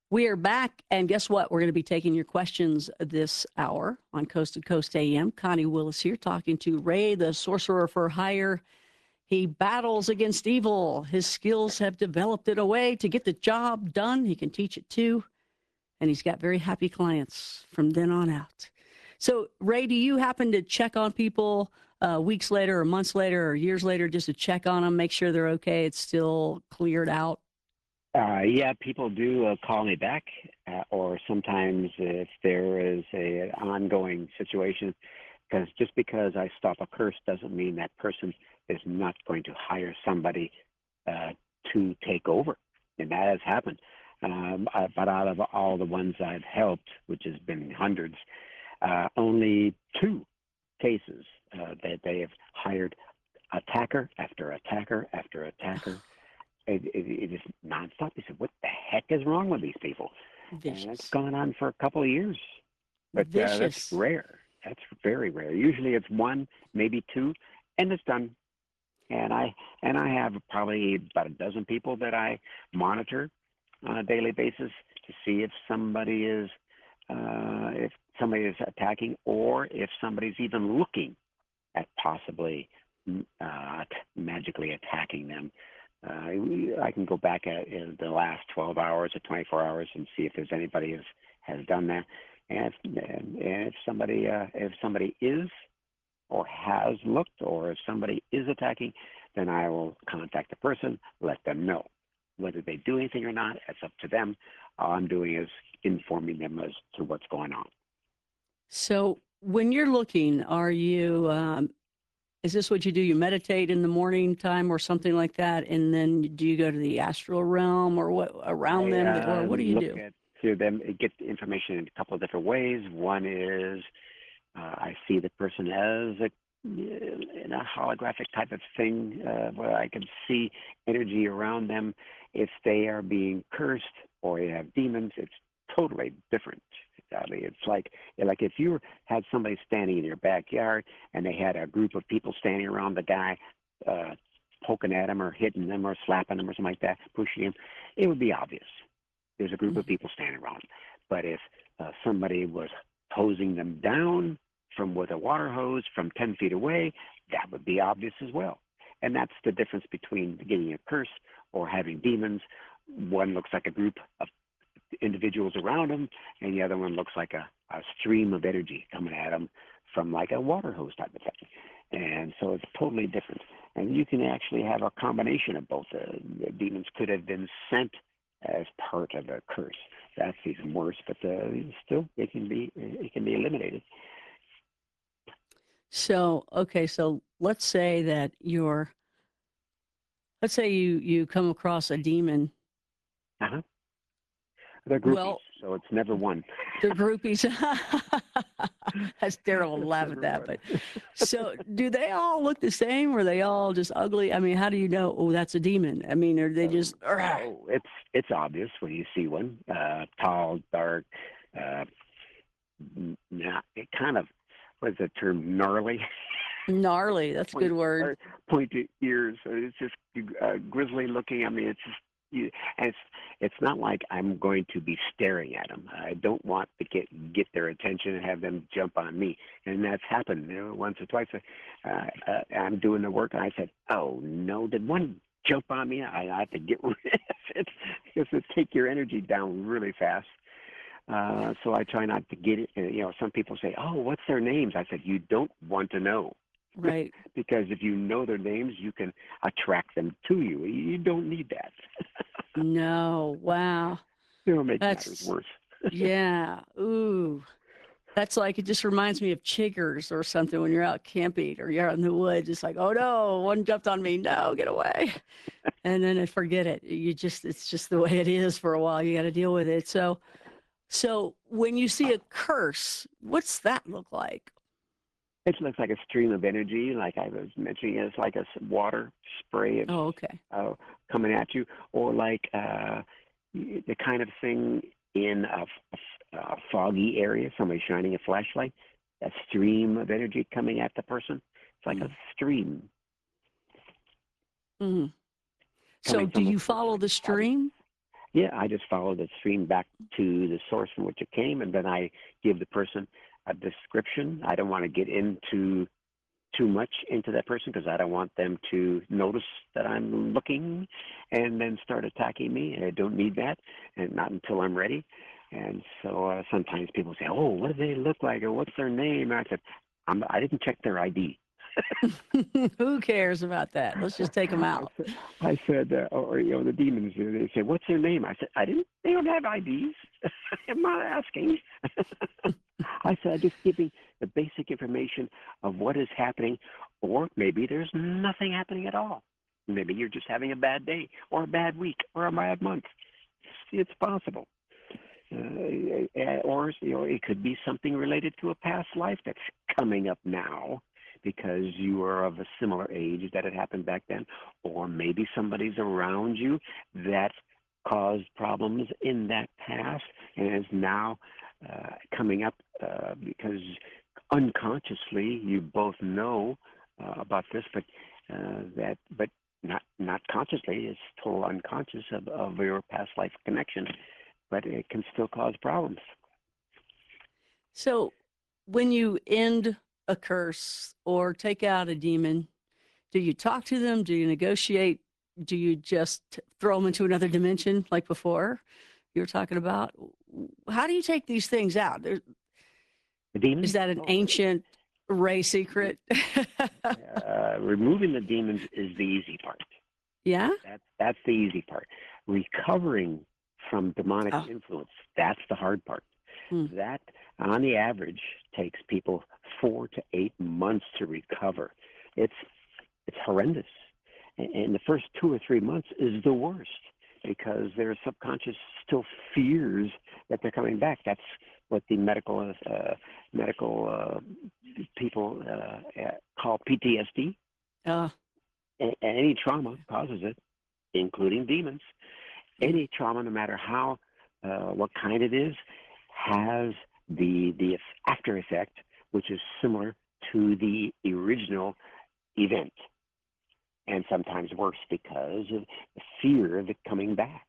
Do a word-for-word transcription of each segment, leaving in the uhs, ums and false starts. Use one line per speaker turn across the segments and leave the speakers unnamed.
We are back, and guess what? We're going to be taking your questions this hour on Coast to Coast A M. Connie Willis here talking to Ray, the sorcerer for hire. He battles against evil. His skills have developed in a way to get the job done. He can teach it too, and he's got very happy clients from then on out. So, Ray, do you happen to check on people uh, weeks later or months later or years later just to check on them, make sure they're okay, it's still cleared out?
Uh, yeah, people do uh, call me back, uh, or sometimes if there is a an ongoing situation, because just because I stop a curse doesn't mean that person is not going to hire somebody uh, to take over, and that has happened. Um, I, but out of all the ones I've helped, which has been hundreds, uh, only two cases uh, that they have hired attacker after attacker after attacker. It, it, it is nonstop. He said, "What the heck is wrong with these people?" And it's
Vicious.
gone on for a couple of years, but uh, that's
Vicious.
rare. That's very rare. Usually, it's one, maybe two, and it's done. And I and I have probably about a dozen people that I monitor on a daily basis to see if somebody is uh, if somebody is attacking or if somebody's even looking at possibly mm, uh, magically attacking them. Uh, I can go back at in the last twelve hours or twenty-four hours and see if there's anybody has has done that. And if, and if somebody uh, if somebody is or has looked, or if somebody is attacking, then I will contact the person, let them know. Whether they do anything or not, it's up to them. All I'm doing is informing them as to what's going on.
So, when you're looking, are you, um, is this what you do? You meditate in the morning time or something like that? And then do you go to the astral realm or what around
I
them? Or
uh,
what do you
look
do?
at to them, get the information in a couple of different ways. One is uh, I see the person as a in a holographic type of thing uh, where I can see energy around them. If they are being cursed or they have demons, it's totally different. I mean, it's like like if you had somebody standing in your backyard and they had a group of people standing around the guy, uh, poking at him or hitting them or slapping him or something like that, pushing him, it would be obvious. There's a group of
Mhm.
people standing around. But if uh, somebody was hosing them down from with a water hose from ten feet away, that would be obvious as well. And that's the difference between getting a curse or having demons. One looks like a group of individuals around them, and the other one looks like a, a stream of energy coming at them from like a water hose type of thing. And so it's totally different. And you can actually have a combination of both. Uh, the demons could have been sent as part of a curse. That's even worse, but uh, still, it can be it can be eliminated.
So, okay, so let's say that you're, let's say you you come across a demon.
Uh-huh. They're groupies,
Well,
so it's never one.
they're groupies. That's terrible to
It's
laugh at
never
that.
one.
But so do they all look the same? Or are they all just ugly? I mean, how do you know, oh, that's a demon? I mean, are they
Oh,
just, "Argh."
oh, it's it's obvious when you see one. Uh, tall, dark, uh, not it kind of what is the term gnarly,
Gnarly? That's a good
point
word.
or pointed ears. So it's just uh, grizzly looking. I mean, it's just you, and it's it's not like I'm going to be staring at them. I don't want to get get their attention and have them jump on me. And that's happened, you know, once or twice. Uh, uh, I'm doing the work, and I said, "Oh no, did one jump on me? I, I have to get rid of it because it take your energy down really fast." Uh, so I try not to get it. You know, some people say, "Oh, what's their names?" I said, "You don't want to know."
Right.
Because if you know their names, you can attract them to you. You don't need that.
No. Wow.
It'll make matters
That's,
worse.
yeah. Ooh. That's like, it just reminds me of chiggers or something when you're out camping or you're out in the woods. It's like, oh no, one jumped on me. No, get away. And then I forget it. You just, it's just the way it is for a while. You got to deal with it. So, so when you see a curse, what's that look like?
It looks like a stream of energy, like I was mentioning. It's like a water spray of,
Oh, okay.
uh, coming at you, or like uh, the kind of thing in a, a foggy area, somebody shining a flashlight, a stream of energy coming at the person. It's like a
Mm.
stream
Mm. So
coming
do
from a
you
person
follow
like
the
a body.
stream?
Yeah, I just follow the stream back to the source from which it came, and then I give the person a description. I don't want to get into too much into that person because I don't want them to notice that I'm looking and then start attacking me. And I don't need that, and not until I'm ready. And so uh, sometimes people say, "Oh, what do they look like, or what's their name?" And I said, I'm, "I didn't check their I D."
Who cares about that? Let's just take them
I
out.
said, I said uh, or you know, the demons. They say, "What's their name?" I said, "I didn't. They don't have I Ds. I'm not asking." I said, "I'm just giving the basic information of what is happening, or maybe there's nothing happening at all. Maybe you're just having a bad day, or a bad week, or a bad month. It's possible." Uh, or you know, it could be something related to a past life that's coming up now because you are of a similar age that it happened back then, or maybe somebody's around you that caused problems in that past and is now uh, coming up uh, because unconsciously you both know uh, about this, but uh, that but not not consciously. It's total unconscious of, of your past life connection, but it can still cause problems.
So, when you end a curse or take out a demon, do you talk to them? Do you negotiate? Do you just throw them into another dimension like before you were talking about? How do you take these things out? There,
The
is
demons?
that an
Oh,
ancient Ray secret?
uh, removing the demons is the easy part.
Yeah?
That, that's the easy part. Recovering from demonic
Oh,
influence, that's the hard part.
hmm.
That, on the average, takes people four to eight months to recover. It's it's horrendous. And the first two or three months is the worst because their subconscious still fears that they're coming back. That's what the medical uh, medical uh, people uh, call P T S D.
Uh,
And any trauma causes it, including demons.
mm.
Any trauma, no matter how uh, what kind it is, has the the after effect, which is similar to the original event, and sometimes worse because of the fear of it coming back.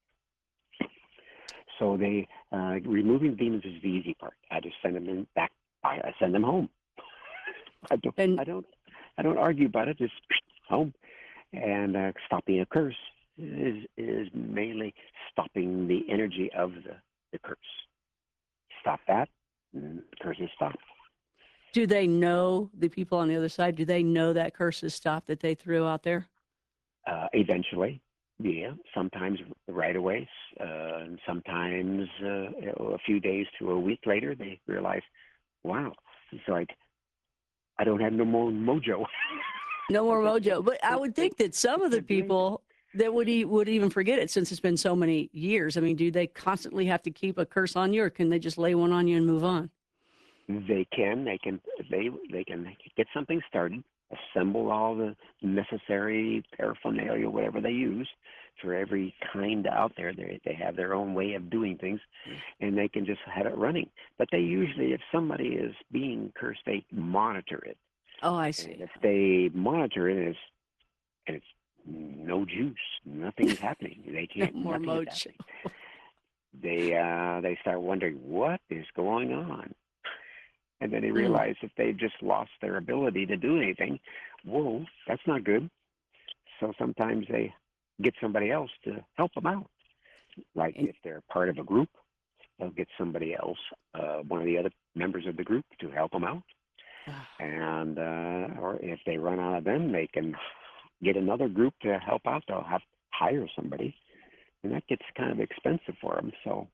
So they uh, removing demons is the easy part. I just send them in back. I, I send them home. I don't.
And
I don't. I don't argue about it. Just home. And uh, stopping a curse is is mainly stopping the energy of the, the curse. Stop that, and the curse is stopped.
do they know, the people on the other side, do they know that curse is stopped that they threw out there?
Uh, eventually, yeah, sometimes right away, uh, and sometimes uh, a few days to a week later, they realize, wow, it's like I don't have no more mojo.
No more
they,
mojo. But I
they,
would
they,
think that some of the
they're drained.
people that would e- would even forget it since it's been so many years. I mean, do they constantly have to keep a curse on you, or can they just lay one on you and move on?
They can, they can, they they can get something started, assemble all the necessary paraphernalia, whatever they use for every kind out there. They they have their own way of doing things, and they can just have it running. But they usually, if somebody is being cursed, they monitor it,
Oh, I
and
see.
if they monitor it and it's and it's no juice, nothing's happening. They
No
can't,
more
nothing is
mojo.
happening. They uh they start wondering what is going on. And then they
Mm.
realize if they've just lost their ability to do anything, whoa, that's not good. So sometimes they get somebody else to help them out. Like
And,
if they're part of a group, they'll get somebody else, uh, one of the other members of the group, to help them out.
uh,
And uh, or if they run out of them, they can get another group to help out. They'll have to hire somebody, and that gets kind of expensive for them. So,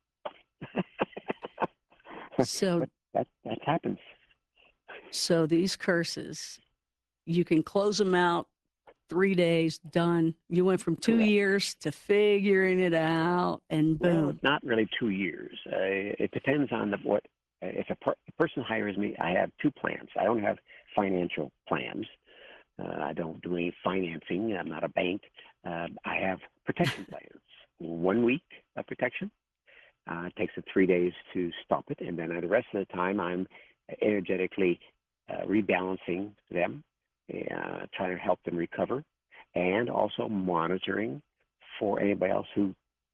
so
but that that happens.
so these curses, you can close them out three days, done. You went from two
Correct.
years to figuring it out, and
Well,
boom.
it's not really two years. Uh, it depends on the, what. If a, per, a person hires me, I have two plans. I don't have financial plans. Uh, I don't do any financing. I'm not a bank. Uh, I have protection plans. One week of protection. Uh, it takes it three days to stop it, and then the rest of the time I'm energetically uh, rebalancing them, uh, trying to help them recover, and also monitoring for anybody else who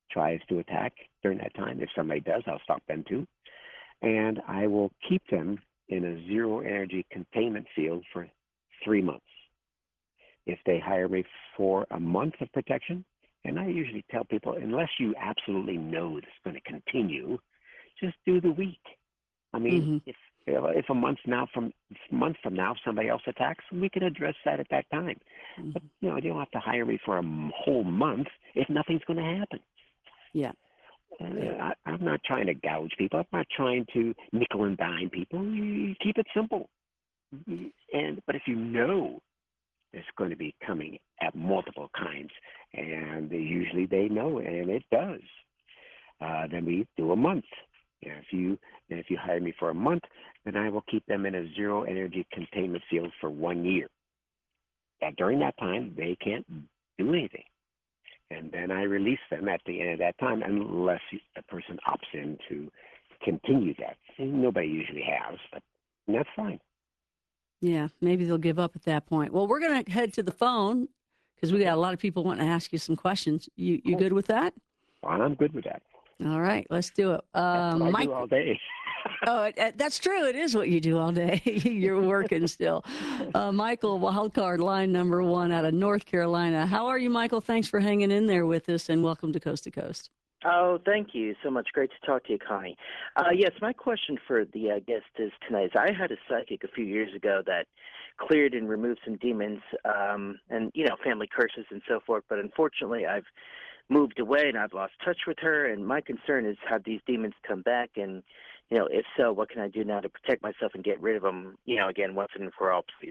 tries to attack during that time. If somebody does, I'll stop them too. And I will keep them in a zero energy containment field for three months. If they hire me for a month of protection, and I usually tell people, unless you absolutely know it's going to continue, just do the week. I mean,
Mm-hmm.
if if a month now from month from now somebody else attacks, we can address that at that time.
Mm-hmm.
But you know, you don't have to hire me for a whole month if nothing's going to happen.
Yeah.
Uh,
Yeah.
I, I'm not trying to gouge people. I'm not trying to nickel and dime people. You keep it simple. And but if you know it's going to be coming at multiple times, and they, usually they know, and it does, uh, then we do a month. And if you and if you hire me for a month, then I will keep them in a zero energy containment field for one year. And during that time, they can't do anything. And then I release them at the end of that time, unless the person opts in to continue that. And nobody usually has, but that's fine.
Yeah. Maybe they'll give up at that point. Well, we're going to head to the phone because we got a lot of people wanting to ask you some questions. You you
Cool.
good with that?
Well, I'm good with that.
All right. Let's do it.
That's
Uh,
what I
Mike.
do all day.
Oh, it, it, that's true. It is what you do all day. You're working still. Uh, Michael Wildcard, line number one out of North Carolina. How are you, Michael? Thanks for hanging in there with us, and welcome to Coast to Coast.
Oh, thank you so much. Great to talk to you, Connie. Uh, yes, my question for the uh, guest is tonight is I had a psychic a few years ago that cleared and removed some demons um, and, you know, family curses and so forth. But unfortunately, I've moved away and I've lost touch with her. And my concern is, have these demons come back? And, you know, if so, what can I do now to protect myself and get rid of them, you know, again, once and for all, please?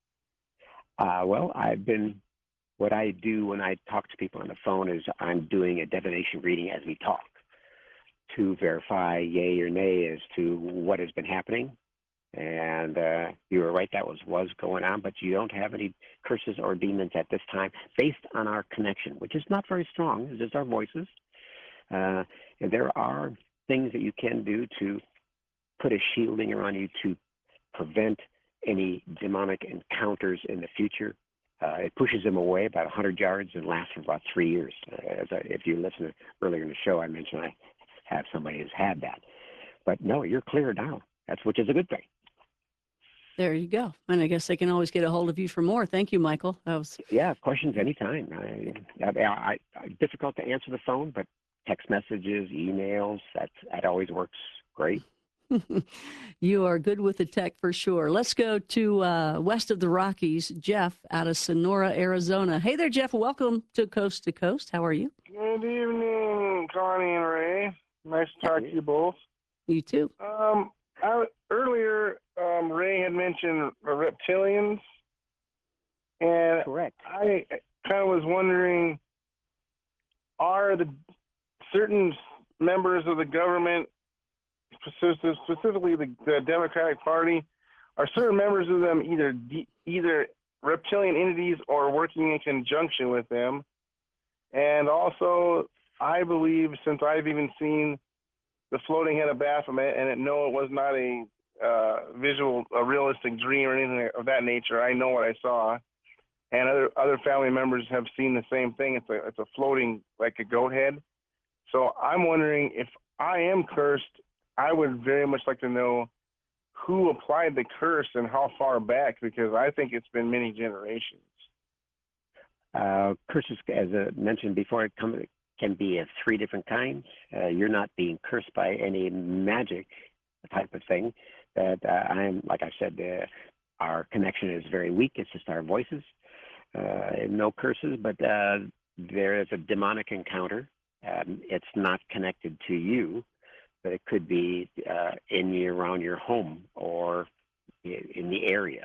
Uh, well, I've been, what I do when I talk to people on the phone is I'm doing a divination reading as we talk to verify yay or nay as to what has been happening. And uh, you were right, that was was going on, but you don't have any curses or demons at this time based on our connection, which is not very strong. It's just our voices. Uh, and there are things that you can do to put a shielding around you to prevent any demonic encounters in the future. Uh, it pushes them away about one hundred yards and lasts for about three years. Uh, as I, if you listened earlier in the show, I mentioned I have somebody who's had that. But no, you're clear now. That's which is a good thing.
There you go. And I guess they can always get a hold of you for more. Thank you, Michael. That was
Yeah, questions anytime. I, I, I, I, difficult to answer the phone, but text messages, emails, that's, that always works great.
You are good with the tech for sure. Let's go to uh, west of the Rockies, Jeff out of Sonora, Arizona. Hey there, Jeff. Welcome to Coast to Coast. How are you?
Good evening, Connie and Ray. Nice to talk to you both.
You too.
Um, I, earlier, um, Ray had mentioned reptilians, and
Correct.
I kind of was wondering, are the certain members of the government, specifically the, the Democratic Party, are certain members of them either de- either reptilian entities or working in conjunction with them? And also, I believe, since I've even seen the floating head of Baphomet, and it, no, it was not a uh, visual, a realistic dream or anything of that nature. I know what I saw, and other other family members have seen the same thing. It's a it's a floating like a goat head. So I'm wondering, if I am cursed, I would very much like to know who applied the curse and how far back, because I think it's been many generations.
Uh, curses, as I mentioned before, it come, can be of three different kinds. Uh, you're not being cursed by any magic type of thing. That uh, I'm, like I said, uh, our connection is very weak. It's just our voices. Uh, no curses, but uh, there is a demonic encounter. Um, it's not connected to you, but it could be uh, in your, around your home or in the area.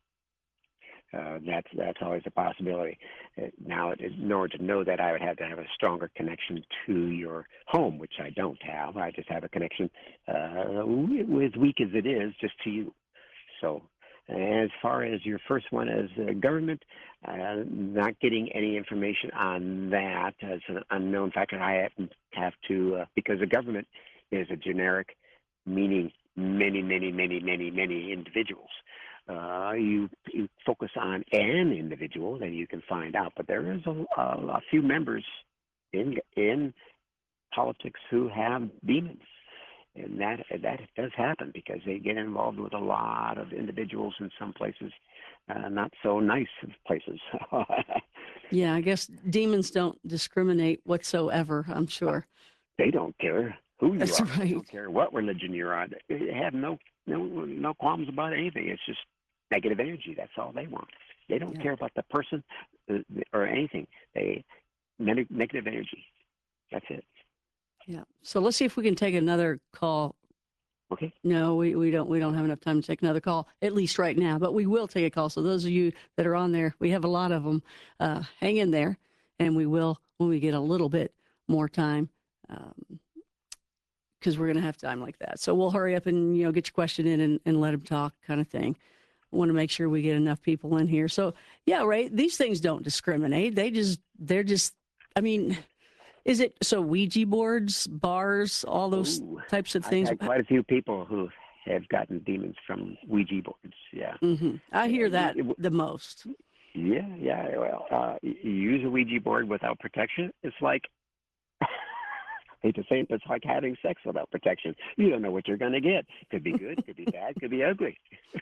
Uh, that's that's always a possibility. Uh, now, it, in order to know that, I would have to have a stronger connection to your home, which I don't have. I just have a connection, uh, as weak as it is, just to you. So, as far as your first one as uh, government, uh, not getting any information on that as an unknown factor. I have, have to, uh, because the government is a generic, meaning many, many, many, many, many individuals. Uh, you, you focus on an individual, then you can find out. But there is a, a, a few members in in politics who have demons. And that that does happen because they get involved with a lot of individuals in some places, uh, not so nice places.
Yeah, I guess demons don't discriminate whatsoever, I'm sure.
They don't care who you
That's
are. They
right.
don't care what religion you're on. They have no no no qualms about anything. It's just negative energy. That's all they want. They don't
Yeah.
care about the person uh, or anything. They neg- negative energy. That's it.
Yeah. So let's see if we can take another call.
Okay.
No, we, we don't we don't have enough time to take another call, at least right now, but we will take a call. So those of you that are on there, we have a lot of them. Uh, hang in there, and we will when we get a little bit more time, because we're going to have time like that. So we'll hurry up and, you know, get your question in and, and let them talk, kind of thing. I want to make sure we get enough people in here. So yeah, right. These things don't discriminate. They just they're just. I mean, is it so? Ouija boards, bars, all those
Ooh,
types of
I've
things.
had quite a few people who have gotten demons from Ouija boards. Yeah.
hmm I hear that
It- it-
the most.
Yeah, yeah. Well, uh, you you use a Ouija board without protection. It's like, I hate to say it, but it's like having sex without protection. You don't know what you're going to get. Could be good, could be bad, could be ugly.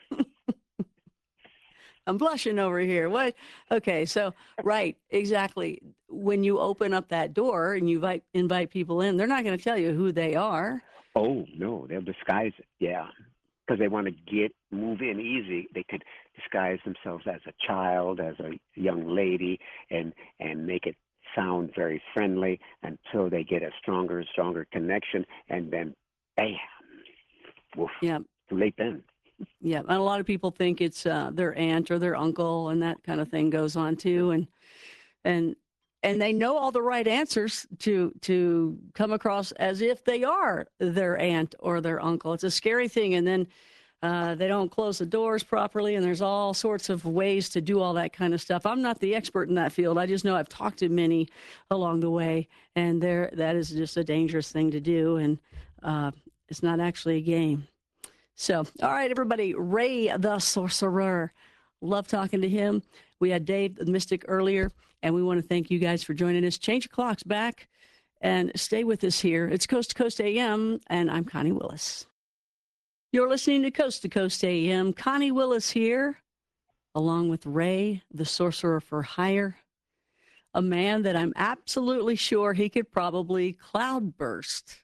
I'm blushing over here. What? Okay, so right, exactly. When you open up that door and you invite invite people in, they're not going to tell you who they are.
Oh no, they'll disguise it. Yeah, because they want to get move in easy. They could disguise themselves as a child, as a young lady, and and make it sound very friendly until they get a stronger and stronger connection, and then bam, woof,
Yeah,
too late then.
yeah. And a lot of people think it's uh, their aunt or their uncle, and that kind of thing goes on too. And and and they know all the right answers to to come across as if they are their aunt or their uncle. It's a scary thing, and then uh, they don't close the doors properly, and there's all sorts of ways to do all that kind of stuff. I'm not the expert in that field. I just know I've talked to many along the way, and there that is just a dangerous thing to do, and uh, it's not actually a game. So, all right, everybody, Ray the Sorcerer. Love talking to him. We had Dave the Mystic earlier, and we want to thank you guys for joining us. Change your clocks back and stay with us here. It's Coast to Coast A M, and I'm Connie Willis. You're listening to Coast to Coast A M. Connie Willis here, along with Ray the Sorcerer for Hire, a man that I'm absolutely sure he could probably cloudburst.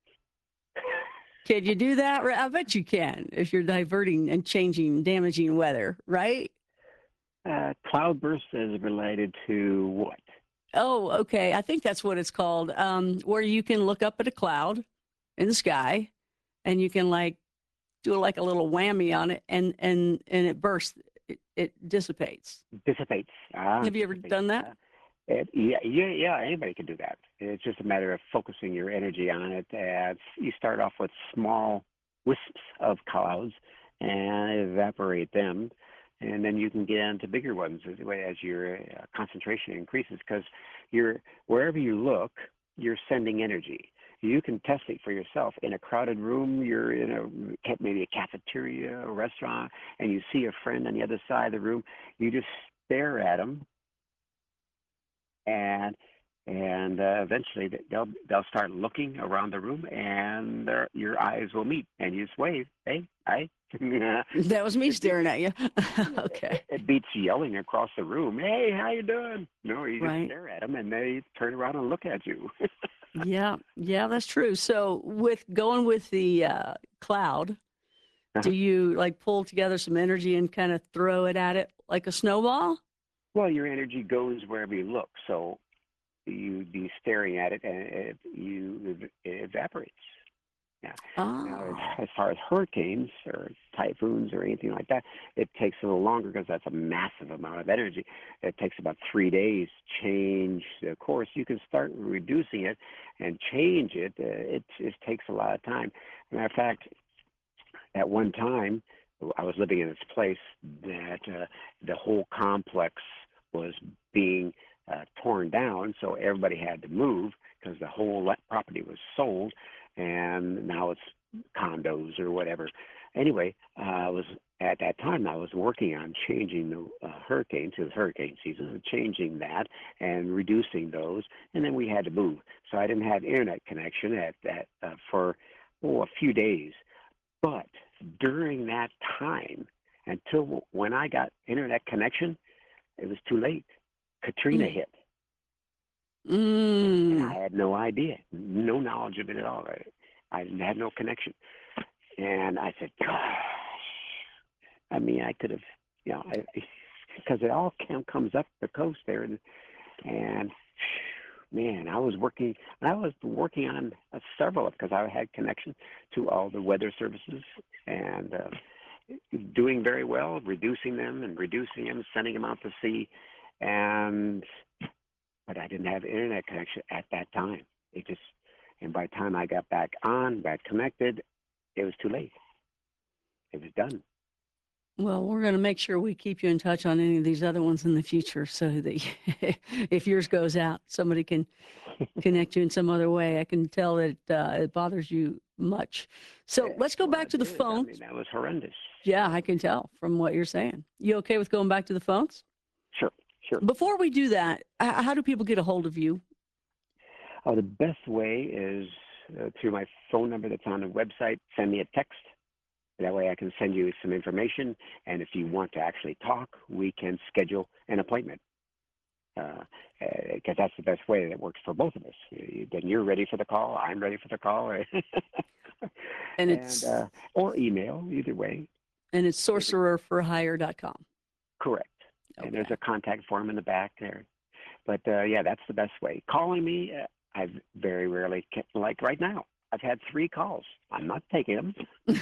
Can you do that? I bet you can if you're diverting and changing, damaging weather, right?
Uh, cloudburst is related to what?
Oh, okay. I think that's what it's called, um, where you can look up at a cloud in the sky and you can like do like a little whammy on it and, and, and it bursts. It, it dissipates.
Dissipates. Ah,
Have you ever
dissipates.
done that?
Uh, it, yeah, yeah, yeah. Anybody can do that. It's just a matter of focusing your energy on it. As you start off with small wisps of clouds and evaporate them, and then you can get into bigger ones as, as your uh, concentration increases. Because you're wherever you look, you're sending energy. You can test it for yourself. In a crowded room, you're in a maybe a cafeteria, a restaurant, and you see a friend on the other side of the room. You just stare at them, and and uh, eventually they'll they'll start looking around the room, and their, your eyes will meet, and you just wave, hey, hi.
That was me staring at you. Okay.
It, it beats yelling across the room, hey, how you doing? No, you just
Right.
stare at them, and they turn around and look at you.
Yeah. Yeah, that's true. So with going with the uh, cloud,
Uh-huh.
do you like pull together some energy and kind of throw it at it like a snowball?
Well, your energy goes wherever you look, so you'd be staring at it, and it, you it evaporates. Yeah. Now, as,
Ah.
as far as hurricanes or typhoons or anything like that, it takes a little longer because that's a massive amount of energy. It takes about three days to change the course. You can start reducing it and change it. Uh, it just takes a lot of time. Matter of fact, at one time, I was living in this place that uh, the whole complex was being uh, torn down, so everybody had to move because the whole property was sold, and now it's condos or whatever. anyway, uh, I was at that time I was working on changing the uh, hurricane to the hurricane season, changing that and reducing those, and then we had to move. So I didn't have internet connection at that uh, for oh, a few days. But during that time, until when I got internet connection, it was too late. Katrina
Mm.
hit, and I
Mm.
had no idea, no knowledge of it at all. I, I had no connection, and I said, "Gosh, I mean, I could have, you know, because it all cam- comes up the coast there, and, and man, I was working, I was working on uh, several because I had connection to all the weather services and uh, doing very well, reducing them and reducing them, sending them out to sea, and but I didn't have internet connection at that time. It just, and by the time I got back on, got connected, it was too late. It was done.
Well, we're going to make sure we keep you in touch on any of these other ones in the future so that if yours goes out, somebody can connect you in some other way. I can tell that uh, it bothers you much. So let's go
Well,
back
it
to the
did. I
phone.
mean, that was horrendous.
Yeah, I can tell from what you're saying. You okay with going back to the phones?
Sure, sure.
Before we do that, h- how do people get a hold of you?
Oh, the best way is uh, through my phone number that's on the website. Send me a text. That way I can send you some information. And if you want to actually talk, we can schedule an appointment. Because uh, uh, that's the best way that works for both of us. You, then you're ready for the call. I'm ready for the call.
And
and
it's
uh, or email, either way.
and it's sorcerer for hire dot com.
Correct.
Okay.
And there's a contact form in the back there. But uh, yeah, that's the best way. Calling me, uh, I've very rarely, kept, like right now, I've had three calls. I'm not taking them.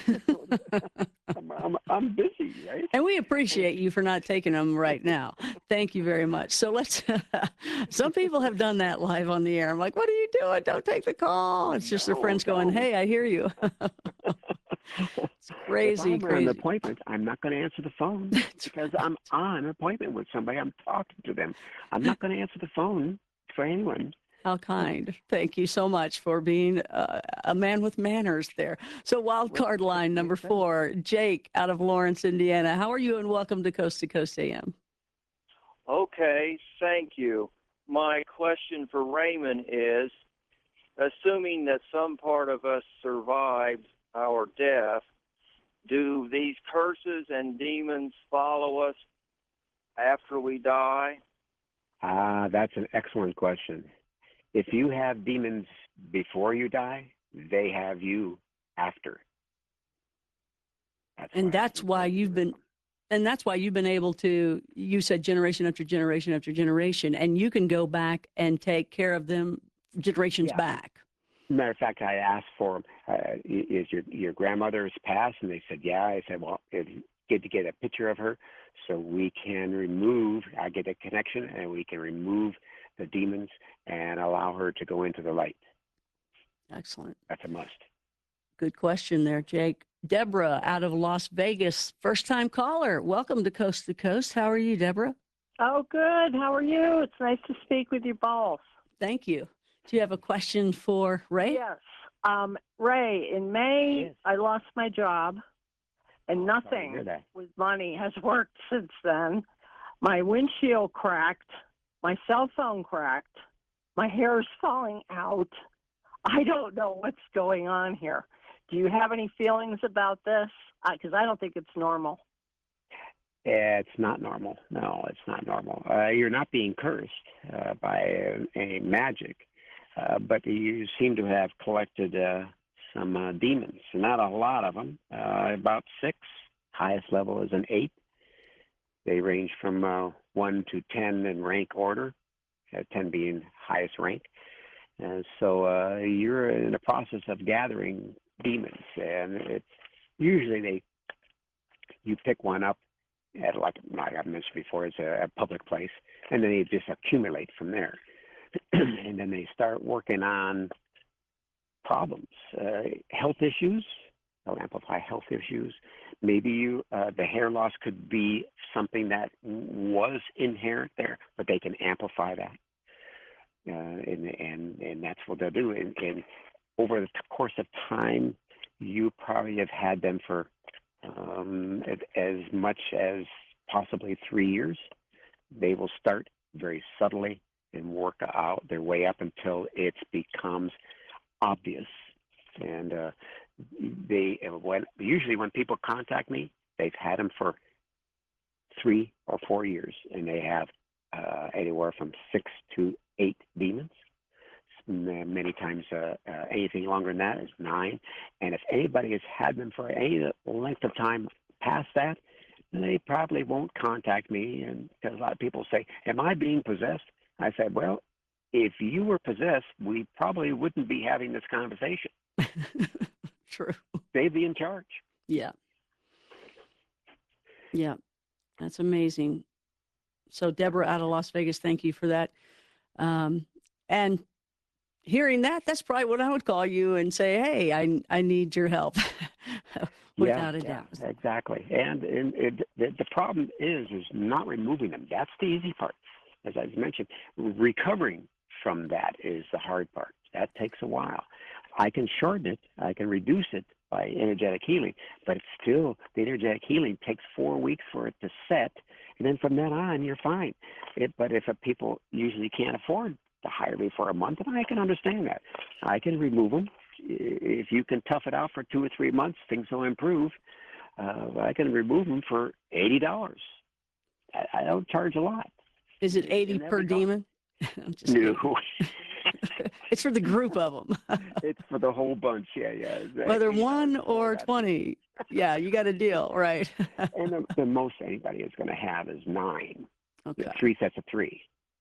I'm, I'm, I'm busy, right?
And we appreciate you for not taking them right now. Thank you very much. So let's, some people have done that live on the air. I'm like, what are you doing? Don't take the call. It's just their
No,
friends going,
no.
hey, I hear you. It's crazy,
if I'm on
crazy.
an appointment, I'm not going to answer the phone
That's
because
right.
I'm on an appointment with somebody. I'm talking to them. I'm not going to answer the phone for anyone.
How kind. Thank you so much for being uh, a man with manners there. So wild card line number four, Jake out of Lawrence, Indiana. How are you and welcome to Coast to Coast A M?
Okay, thank you. My question for Raymond is, assuming that some part of us survived our death, do these curses and demons follow us after we die?
Ah, that's an excellent question. If you have demons before you die, they have you after. That's
And
why
that's why you've been, and that's why you've been able to, you said generation after generation after generation, and you can go back and take care of them generations
Yeah.
back.
Matter of fact, I asked for them, uh, is your your grandmother's passed? And they said, yeah. I said, well, it's good to get a picture of her so we can remove, I get a connection and we can remove the demons and allow her to go into the light.
Excellent.
That's a must.
Good question there, Jake. Deborah out of Las Vegas, first time caller. Welcome to Coast to Coast. How are you, Deborah?
Oh, good. How are you? It's nice to speak with you both.
Thank you. Do you have a question for Ray?
Yes. Um, Ray, in May,
Yes.
I lost my job, and
Sorry to hear
nothing
that.
with money has worked since then. My windshield cracked. My cell phone cracked. My hair is falling out. I don't know what's going on here. Do you have any feelings about this? Because I don't think it's normal.
It's not normal. No, it's not normal. Uh, you're not being cursed uh, by a, a magic, uh, but you seem to have collected uh, some uh, demons. Not a lot of them, uh, about six. Highest level is an eight. They range from uh, one to ten in rank order, uh, ten being highest rank. And so uh, you're in the process of gathering demons, and it's usually they you pick one up at, like, like I mentioned before, it's a, a public place, and then they just accumulate from there. And then they start working on problems, uh, health issues. They'll amplify health issues. Maybe you, uh, the hair loss could be something that was inherent there, but they can amplify that. Uh, and, and, and that's what they'll do. And, and over the course of time, you probably have had them for um, at, as much as possibly three years. They will start very subtly and work out their way up until it becomes obvious. And uh, they when usually when people contact me, they've had them for three or four years, and they have uh, anywhere from six to eight demons. Many times, uh, uh, anything longer than that is nine. And if anybody has had them for any length of time past that, they probably won't contact me. And because a lot of people say, "Am I being possessed?" I said, "Well, if you were possessed, we probably wouldn't be having this conversation."
True.
They'd be in charge.
Yeah. Yeah. That's amazing. So, Deborah out of Las Vegas, thank you for that. Um, and hearing that, that's probably what I would call you and say, "Hey, I I need your help." Without
yeah,
a doubt.
Yeah, exactly. And, and it, the, the problem is, is not removing them. That's the easy part. As I mentioned, recovering from that is the hard part. That takes a while. I can shorten it. I can reduce it by energetic healing, but it's still, the energetic healing takes four weeks for it to set. And then from then on, you're fine. It, but if a people usually can't afford to hire me for a month, and I can understand that. I can remove them. If you can tough it out for two or three months, things will improve. Uh, I can remove them for eighty dollars. I, I don't charge a lot.
Is it eighty per demon? I'm just
no.
It's for the group of them.
It's for the whole bunch. Yeah, yeah. Exactly.
Whether one or
that.
twenty. Yeah, you got a deal, right?
And the, the most anybody is going to have is nine.
Okay.
Three sets of three.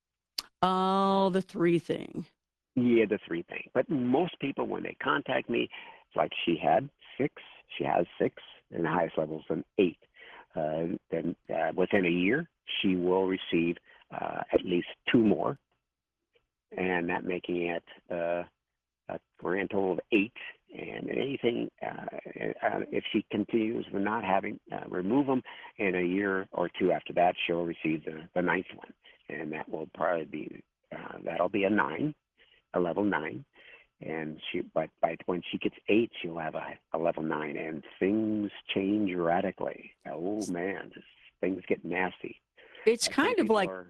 Oh, the three thing.
Yeah, the three thing. But most people, when they contact me, it's like she had six, she has six, and the highest level's an eight. Uh, then uh, within a year, she will receive uh, at least two more, and that making it uh, a grand total of eight. And anything, uh, uh, if she continues with not having, uh, remove them, in a year or two after that, she'll receive the, the ninth one. And that will probably be, uh, that'll be a nine. A level nine, and she. But by when she gets eight, she'll have a, a level nine, and things change radically. Oh man, this, things get nasty.
It's
I
kind of like
are,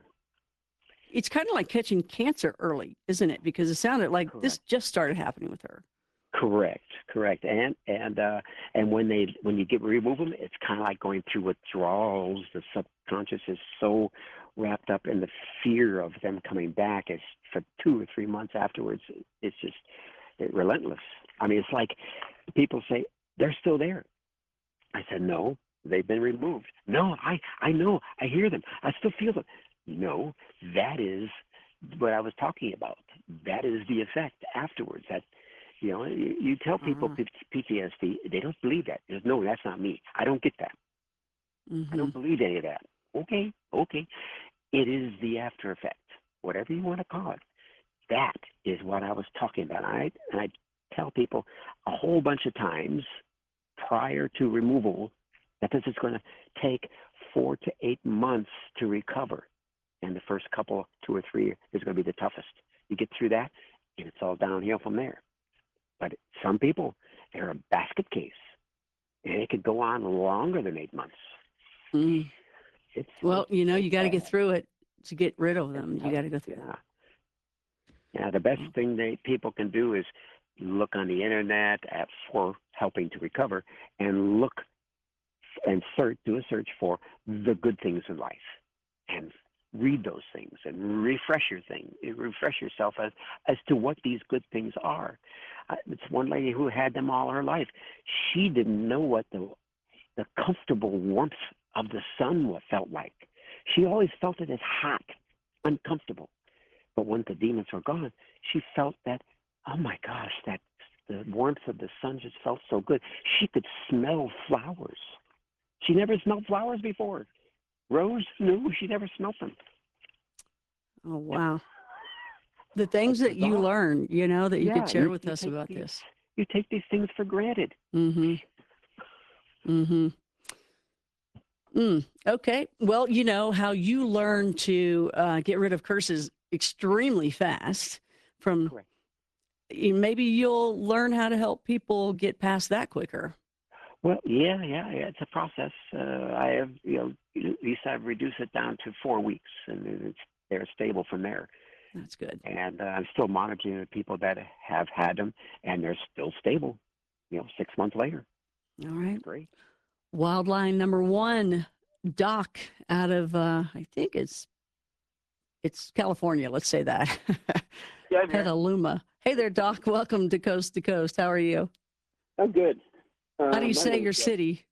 it's kind of like catching cancer early, isn't it? Because it sounded like
correct.
This just started happening with her.
Correct, correct, and and uh, and when they when you get remove them, it's kind of like going through withdrawals. The subconscious is so wrapped up in the fear of them coming back. It's for two or three months afterwards. It's just it, relentless. I mean, it's like people say they're still there. I said no, they've been removed. No, I I know. I hear them. I still feel them. No, that is what I was talking about. That is the effect afterwards. That. You know, you, you tell people
Uh-huh.
P T S D, they don't believe that. There's, no, that's not me. I don't get that.
Mm-hmm.
I don't believe any of that. Okay, okay. It is the after effect, whatever you want to call it. That is what I was talking about. I, and I tell people a whole bunch of times prior to removal that this is going to take four to eight months to recover. And the first couple, two or three, is going to be the toughest. You get through that, and it's all downhill from there. But some people, they're a basket case, and it could go on longer than eight months.
Mm.
It's,
Well,
it's,
you know, you got to
bad.
get through it to get rid of them.
It's
You
tough.
got to go through
Yeah.
it.
Yeah, the best thing they people can do is look on the internet at, for helping to recover, and look and search, do a search for the good things in life, and read those things and refresh your thing, refresh yourself as as to what these good things are. Uh, it's one lady who had them all her life. She didn't know what the the comfortable warmth of the sun what felt like. She always felt it as hot, uncomfortable. But when the demons were gone, she felt that, oh my gosh, that the warmth of the sun just felt so good. She could smell flowers. She never smelled flowers before. Rose, no, she never smelled them.
Oh, wow. The things
That's
that you
bizarre.
learn, you know, that you
Yeah,
could share
you-
with
you
us
take
about
these-
this.
You take these things for granted.
Mm-hmm. Mm-hmm. Mm, okay. Well, you know how you learn to uh, get rid of curses extremely fast from
Correct.
you- maybe you'll learn how to help people get past that quicker.
Well, yeah, yeah, yeah. It's a process. Uh, I have, you know, at least I've reduced it down to four weeks, and then it's they're stable from there.
That's good.
And uh, I'm still monitoring the people that have had them, and they're still stable. You know, six months later.
All right.
Great.
Wildline number one, Doc out of, uh, I think it's it's California. Let's say that.
Yeah, I'm here.
Petaluma. Hey there, Doc. Welcome to Coast to Coast. How are you?
I'm good. Uh,
How do you
my
say
name
your
is, uh,
city?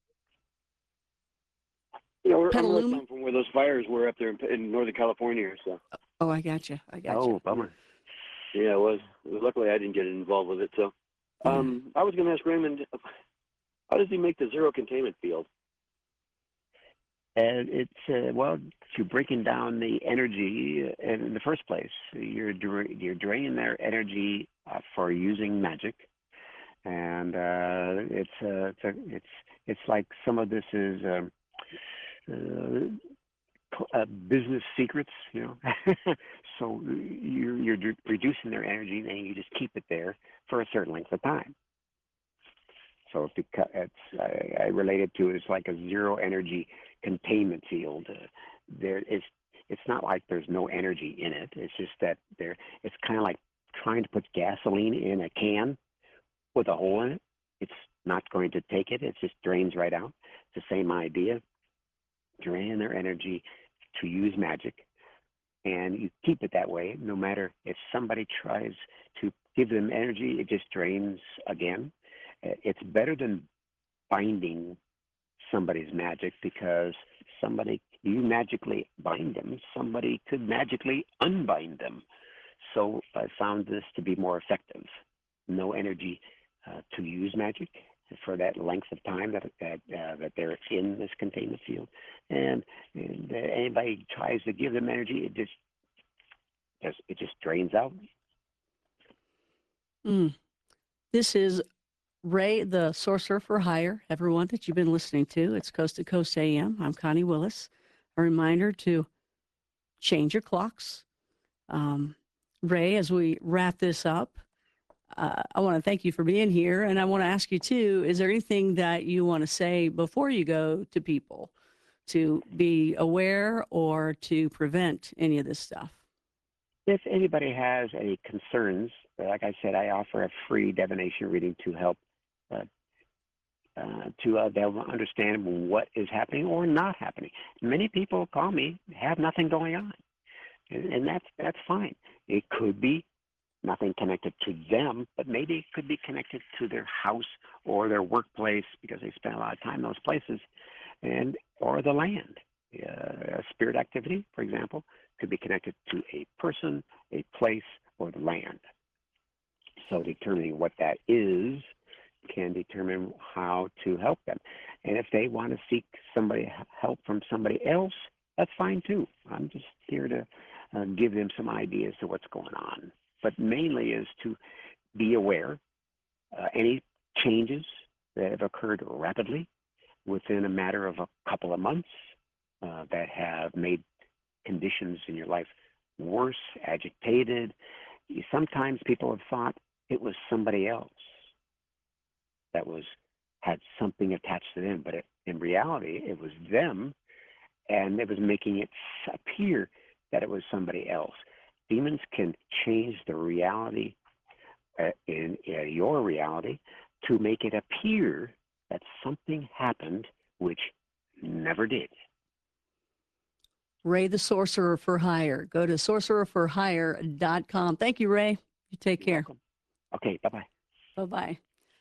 You know, we're, I'm right
Petaluma?
down from where those fires were up there in, in Northern California. So
Oh, I got you. I got
Oh,
you.
bummer.
yeah, it was. Luckily, I didn't get involved with it. So um, I was going to ask Raymond, how does he make the zero containment field?
And it's uh, well, to breaking down the energy in the first place. You're dra- you're draining their energy uh, for using magic, and uh, it's uh, it's a, it's it's like some of this is um, uh, uh, business secrets, you know. So you're you're d- reducing their energy, and you just keep it there for a certain length of time. So if it, it's I, I relate it to it's like a zero energy containment field. Uh, there is it's not like there's no energy in it. It's just that there it's kind of like trying to put gasoline in a can with a hole in it. It's not going to take it. It just drains right out. It's the same idea. Drain their energy to use magic, and you keep it that way. No matter if somebody tries to give them energy, it just drains again. It's better than binding somebody's magic because somebody, you magically bind them, somebody could magically unbind them. So I found this to be more effective. No energy uh, to use magic for that length of time that that, uh, that they're in this containment field. And, and uh, anybody tries to give them energy, it just, just it just drains out.
Mm. This is Ray, the Sorcerer for Hire, everyone that you've been listening to. It's Coast to Coast A M. I'm Connie Willis. A reminder to change your clocks. Um, Ray, as we wrap this up, uh, I want to thank you for being here. And I want to ask you, too, is there anything that you want to say before you go to people to be aware or to prevent any of this stuff?
If anybody has any concerns, like I said, I offer a free divination reading to help uh, uh, to uh, they'll understand what is happening or not happening. Many people call me have nothing going on, and, and that's that's fine. It could be nothing connected to them, but maybe it could be connected to their house or their workplace because they spend a lot of time in those places, and or the land. Uh, a spirit activity, for example, could be connected to a person, a place, or the land. So determining what that is can determine how to help them. And if they want to seek somebody help from somebody else, that's fine too. I'm just here to uh, give them some ideas to what's going on. But mainly is to be aware uh, any changes that have occurred rapidly within a matter of a couple of months uh, that have made conditions in your life worse, agitated. Sometimes people have thought it was somebody else that was had something attached to them, but it, in reality, it was them, and it was making it appear that it was somebody else. Demons can change the reality uh, in uh, your reality to make it appear that something happened which never did.
Ray, the Sorcerer for Hire. Go to sorcerer for hire dot com. Thank you, Ray. You take care.
Welcome. Okay, bye-bye.
Bye-bye.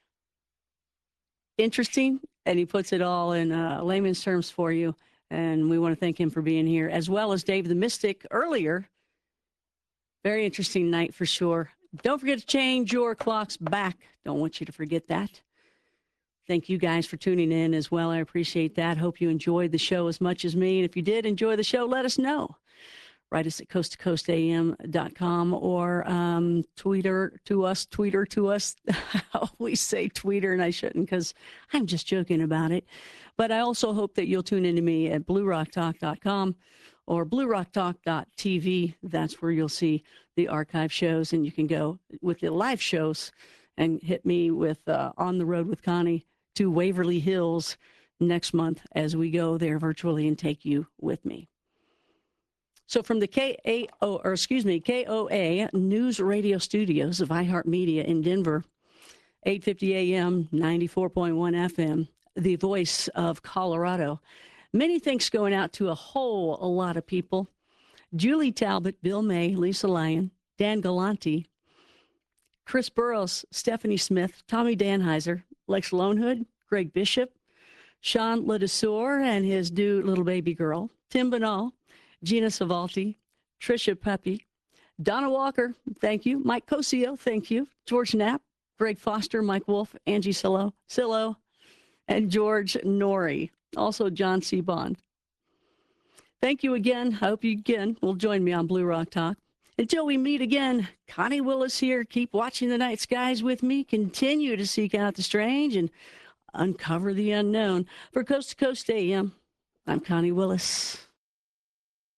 Interesting, and he puts it all in uh, layman's terms for you. And we want to thank him for being here, as well as Dave the Mystic earlier. Very interesting night for sure. Don't forget to change your clocks back. Don't want you to forget that. Thank you guys for tuning in as well. I appreciate that. Hope you enjoyed the show as much as me. And if you did enjoy the show, let us know. Write us at coast to coast a m dot com or um, Twitter to us, Twitter to us. I always say Twitter, and I shouldn't because I'm just joking about it. But I also hope that you'll tune into me at blue rock talk dot com or blue rock talk dot t v. That's where you'll see the archive shows, and you can go with the live shows and hit me with uh, On the Road with Connie to Waverly Hills next month as we go there virtually and take you with me. So from the K A O, or excuse me, K O A News Radio Studios of iHeartMedia in Denver, eight fifty A M, ninety-four point one F M, the voice of Colorado. Many thanks going out to a whole a lot of people. Julie Talbot, Bill May, Lisa Lyon, Dan Galanti, Chris Burrows, Stephanie Smith, Tommy Danheiser, Lex Lonehood, Greg Bishop, Sean Ledessour and his new little baby girl, Tim Banal, Gina Savalti, Tricia Pepe, Donna Walker, thank you, Mike Cosio, thank you, George Knapp, Greg Foster, Mike Wolf, Angie Sillo, Sillo, and George Norrie, also John C. Bond. Thank you again. I hope you again will join me on Blue Rock Talk. Until we meet again, Connie Willis here. Keep watching the night skies with me. Continue to seek out the strange and uncover the unknown. For Coast to Coast A M, I'm Connie Willis.